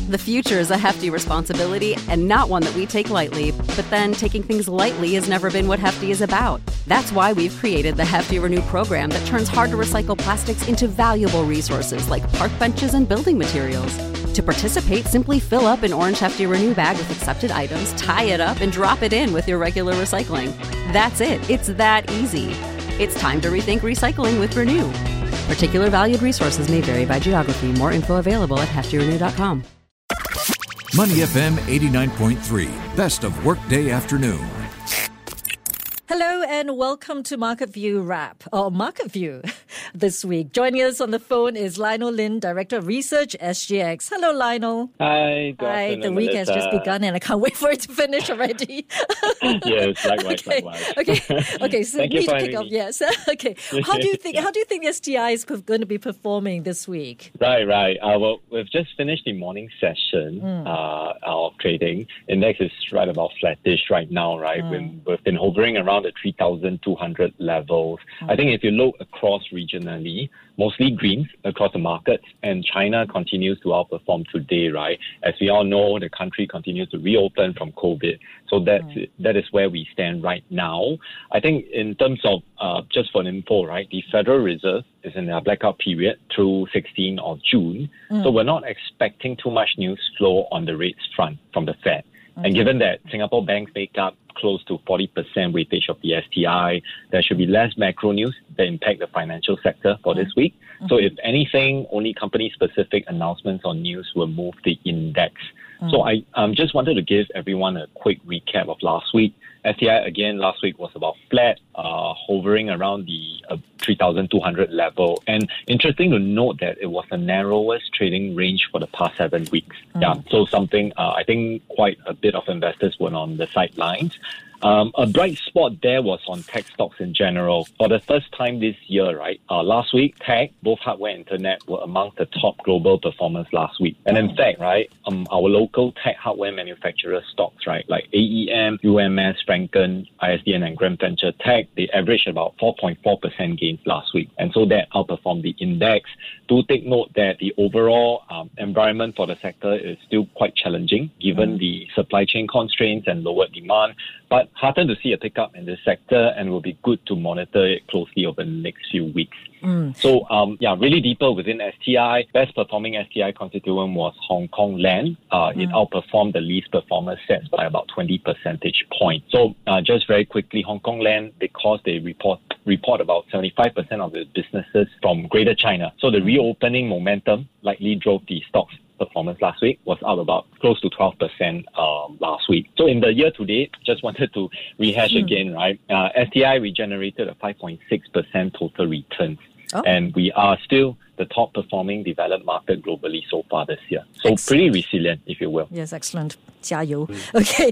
The future is a hefty responsibility and not one that we take lightly. But then taking things lightly has never been what Hefty is about. That's why we've created the Hefty Renew program that turns hard-to-recycle plastics into valuable resources like park benches and building materials. To participate, simply fill up an orange Hefty Renew bag with accepted items, tie it up, and drop it in with your regular recycling. That's it. It's that easy. It's time to rethink recycling with Renew. Particular valued resources may vary by geography. More info available at heftyrenew.com. Money FM 89.3, best of workday afternoon. Hello and welcome to Market View Wrap, or Market View this week. Joining us on the phone is Lionel Lin, Director of Research, SGX. Hello, Lionel. Hi. Hi, the week has just begun and I can't wait for it to finish already. Yes, likewise. Okay, so Thank you for kick off. me. Yes. Okay. How do you think STI is going to be performing this week? Right. Well, we've just finished the morning session of trading. Index is right about flattish right now, right? We've been hovering around the 3,200 levels. I think if you look across regionally, mostly greens across the markets, and China continues to outperform today, right? As we all know, the country continues to reopen from COVID. So that is where we stand right now. I think in terms of, just for info, right, the Federal Reserve is in their blackout period through 16th of June. So we're not expecting too much news flow on the rates front from the Fed. And given that Singapore banks make up close to 40% weightage of the STI, there should be less macro news that impact the financial sector for this week. So if anything, only company-specific announcements on news will move the index. So I just wanted to give everyone a quick recap of last week. STI, again, last week was about flat, hovering around the 3,200 level. And interesting to note that it was the narrowest trading range for the past 7 weeks. So something I think quite a bit of investors were on the sidelines. A bright spot there was on tech stocks in general. For the first time this year, right, last week, tech, both hardware and internet, were among the top global performers last week. And in fact, right, our local tech hardware manufacturer stocks, right, like AEM, UMS, Franken, ISDN, and Grand Venture Tech, they averaged about 4.4% gains last week. And so that outperformed the index. Do take note that the overall environment for the sector is still quite challenging, given the supply chain constraints and lower demand. But heartened to see a pickup in this sector, and will be good to monitor it closely over the next few weeks. So, really deeper within STI. Best performing STI constituent was Hong Kong Land. It outperformed the least performer sets by about 20 percentage points. So, just very quickly, Hong Kong Land, because they report about 75% of the businesses from Greater China. So the reopening momentum likely drove the stock's performance last week, was up about close to 12% last week. So in the year to date, just wanted to rehash again, right? STI, we generated a 5.6% total return. And we are still the top performing developed market globally so far this year. So pretty resilient, if you will. Yes, excellent. 加油. Okay.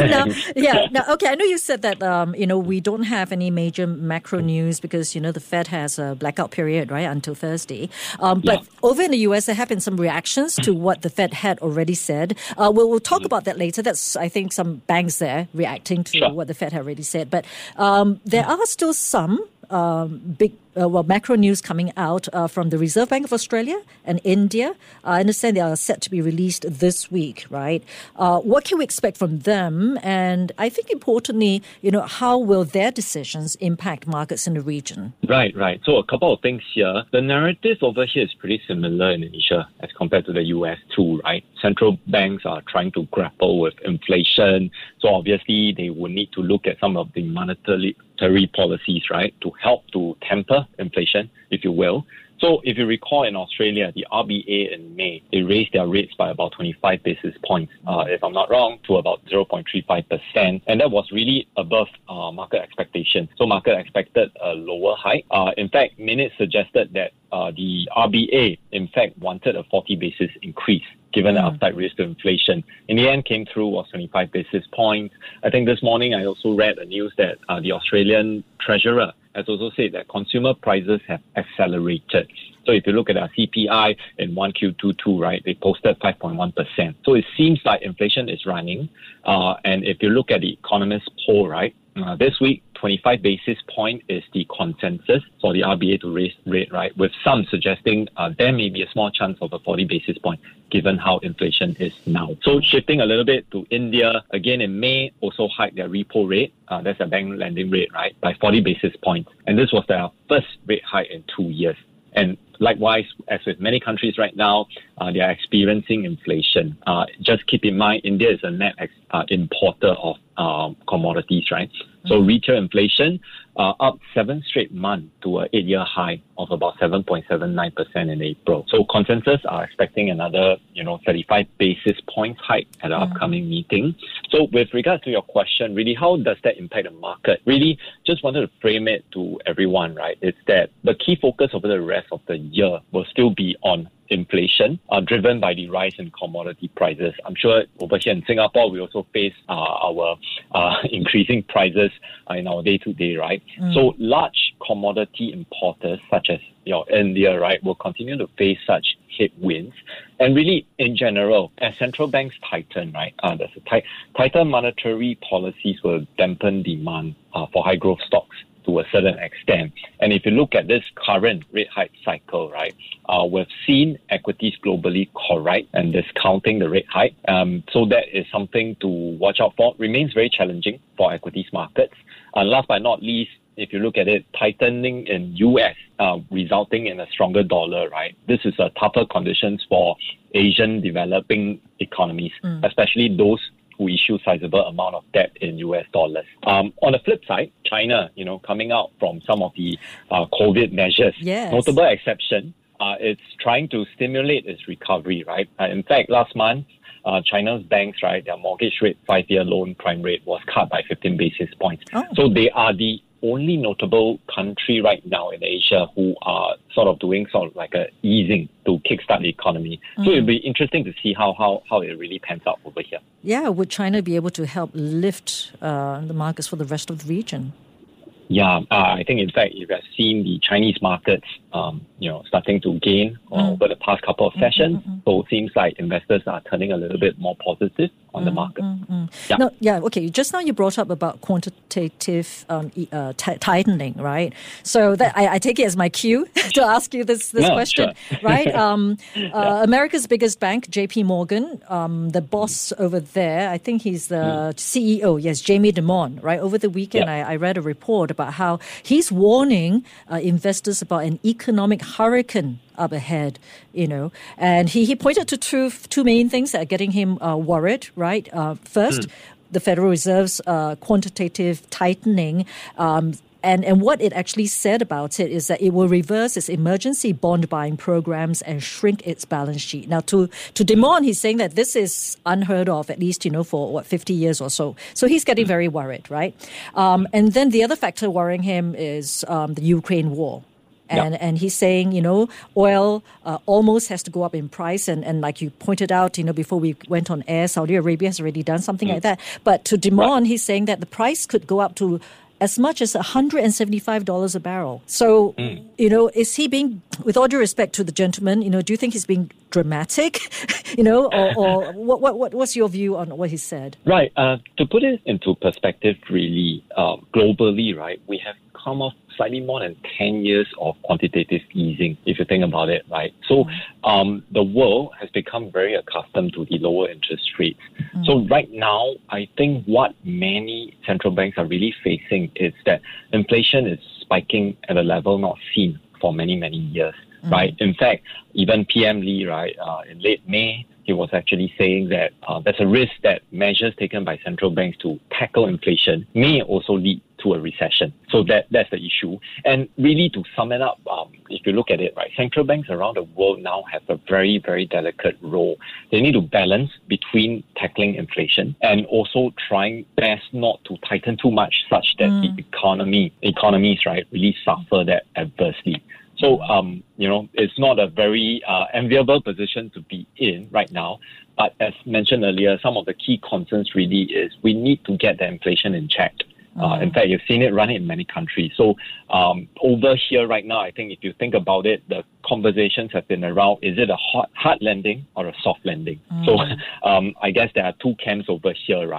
I know you said that, we don't have any major macro news because, the Fed has a blackout period, right, until Thursday. But over in the US, there have been some reactions to what the Fed had already said. We'll talk about that later. That's, I think, some banks there reacting to what the Fed had already said. But there are still some big macro news coming out from the Reserve Bank of Australia and India. I understand they are set to be released this week, right? What can we expect from them? And I think importantly, how will their decisions impact markets in the region? Right. So a couple of things here. The narrative over here is pretty similar in Asia as compared to the US too, right? Central banks are trying to grapple with inflation. So obviously they will need to look at some of the monetary policies, right, to help to temper inflation, if you will. So if you recall in Australia, the RBA in May, they raised their rates by about 25 basis points, if I'm not wrong, to about 0.35%. And that was really above market expectations. So market expected a lower hike. In fact, minutes suggested that the RBA, in fact, wanted a 40 basis increase, given the upside risk to inflation. In the end, came through was 25 basis points. I think this morning I also read the news that the Australian Treasurer has also said that consumer prices have accelerated. So if you look at our CPI in 1Q22, right, they posted 5.1%. So it seems like inflation is running. And if you look at the Economist poll, right, this week, 25 basis point is the consensus for the RBA to raise rate, right? With some suggesting there may be a small chance of a 40 basis point given how inflation is now. So shifting a little bit to India, again in May, also hiked their repo rate, that's their bank lending rate, right, by 40 basis points. And this was their first rate hike in 2 years. And likewise, as with many countries right now, they are experiencing inflation. Just keep in mind, India is a net importer of commodities, right? So retail inflation up 7 straight months to an 8-year high of about 7.79% in April. So consensus are expecting another, 35 basis points hike at the upcoming meeting. So with regards to your question, really, how does that impact the market? Really, just wanted to frame it to everyone, right? It's that the key focus over the rest of the year will still be on inflation, driven by the rise in commodity prices. I'm sure over here in Singapore, we also face our increasing prices in our day-to-day, right? So large commodity importers such as India, right, will continue to face such headwinds. And really, in general, as central banks tighten, right, there's a tighter monetary policies will dampen demand for high growth stocks to a certain extent. And if you look at this current rate hike cycle, right, we've seen equities globally correct and discounting the rate hike. So that is something to watch out for. Remains very challenging for equities markets. Last but not least, if you look at it, tightening in US, resulting in a stronger dollar, right? This is a tougher conditions for Asian developing economies, especially those who issue sizable amount of debt in US dollars. On the flip side, China, coming out from some of the COVID measures, notable exception, it's trying to stimulate its recovery, right? In fact, last month, China's banks, right, their mortgage rate, 5-year loan prime rate was cut by 15 basis points. So they are the only notable country right now in Asia who are doing like a easing to kickstart the economy. So it'll be interesting to see how it really pans out over here. Yeah, would China be able to help lift the markets for the rest of the region? Yeah, I think in fact, if you have seen the Chinese markets, starting to gain over the past couple of sessions, so it seems like investors are turning a little bit more positive on the market. Okay. Just now you brought up about quantitative tightening, right? So that I take it as my cue to ask you this question, sure. Right? America's biggest bank, JP Morgan, the boss over there, I think he's the CEO, yes, Jamie Dimon, right? Over the weekend, I read a report about how he's warning investors about an economic hurricane up ahead, and he pointed to two main things that are getting him worried, right? First, the Federal Reserve's quantitative tightening, and what it actually said about it is that it will reverse its emergency bond buying programs and shrink its balance sheet. Now, to Dimon, he's saying that this is unheard of, at least, for 50 years or so. So he's getting very worried, right? And then the other factor worrying him is the Ukraine war. And he's saying, oil almost has to go up in price. And like you pointed out, before we went on air, Saudi Arabia has already done something like that. But to Dimon, he's saying that the price could go up to as much as $175 a barrel. So, is he being, with all due respect to the gentleman, do you think he's being dramatic? Or what's your view on what he said? Right. To put it into perspective, really, globally, right, we have come off slightly more than 10 years of quantitative easing, if you think about it, right? So the world has become very accustomed to the lower interest rates. So right now, I think what many central banks are really facing is that inflation is spiking at a level not seen for many, many years, right? In fact, even PM Lee, right, in late May, he was actually saying that there's a risk that measures taken by central banks to tackle inflation may also lead to a recession. So that's the issue. And really, to sum it up, if you look at it, right, central banks around the world now have a very, very delicate role. They need to balance between tackling inflation and also trying best not to tighten too much such that the economies, right, really suffer that adversely. So, it's not a very enviable position to be in right now. But as mentioned earlier, some of the key concerns really is we need to get the inflation in check. In fact, you've seen it run in many countries. So over here right now, I think if you think about it, the conversations have been around, is it a hard landing or a soft landing? So I guess there are two camps over here, right?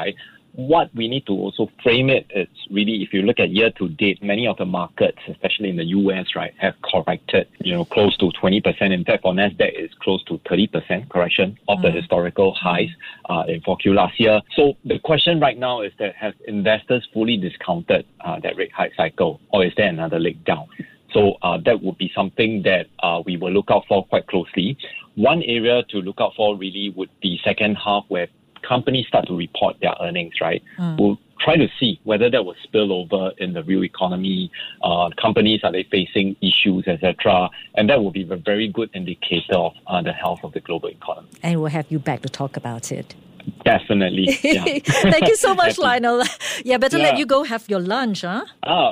what we need to also frame it is really, if you look at year to date, many of the markets, especially in the US, right, have corrected, close to 20%. In fact, for NASDAQ, it's close to 30% correction of the historical highs in 4Q last year. So the question right now is that have investors fully discounted that rate hike cycle, or is there another leg down? So that would be something that we will look out for quite closely. One area to look out for really would be second half, where companies start to report their earnings, right? We'll try to see whether that will spill over in the real economy. Companies, are they facing issues, etc.? And that will be a very good indicator of the health of the global economy. And we'll have you back to talk about it. Definitely. Yeah. Thank you so much, Lionel. Better let you go have your lunch, huh?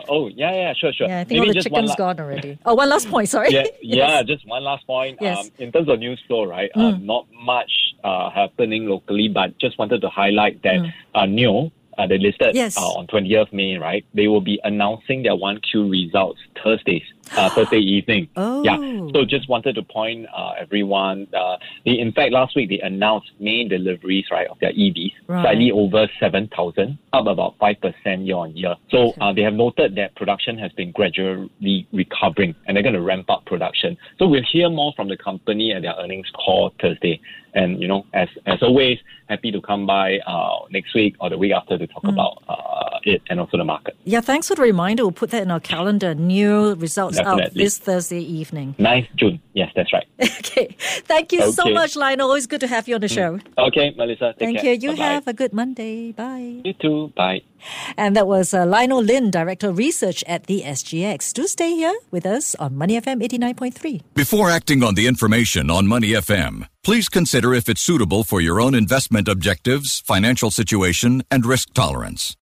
Sure. Yeah, I think all the chicken's gone already. Oh, one last point, sorry. Just one last point. Yes. In terms of news flow, right, not much happening locally, but just wanted to highlight that NIO, they listed on 20th May, right? They will be announcing their 1Q results Thursday evening. Oh. Yeah. So just wanted to point everyone. In fact, last week they announced May deliveries, right, of their EVs, slightly over 7,000, up about 5% year on year. So they have noted that production has been gradually recovering, and they're going to ramp up production. So we'll hear more from the company at their earnings call Thursday. And, as always, happy to come by next week or the week after to talk about it and also the market. Yeah, thanks for the reminder. We'll put that in our calendar. New results out this Thursday evening. 9th June. Yes, that's right. Okay. Thank you so much, Lionel. Always good to have you on the show. Okay, Melissa. Thank you. You have a good Monday. Bye. You too. Bye. And that was Lionel Lin, Director of Research at the SGX. Do stay here with us on Money FM 89.3. Before acting on the information on Money FM, please consider if it's suitable for your own investment objectives, financial situation, and risk tolerance.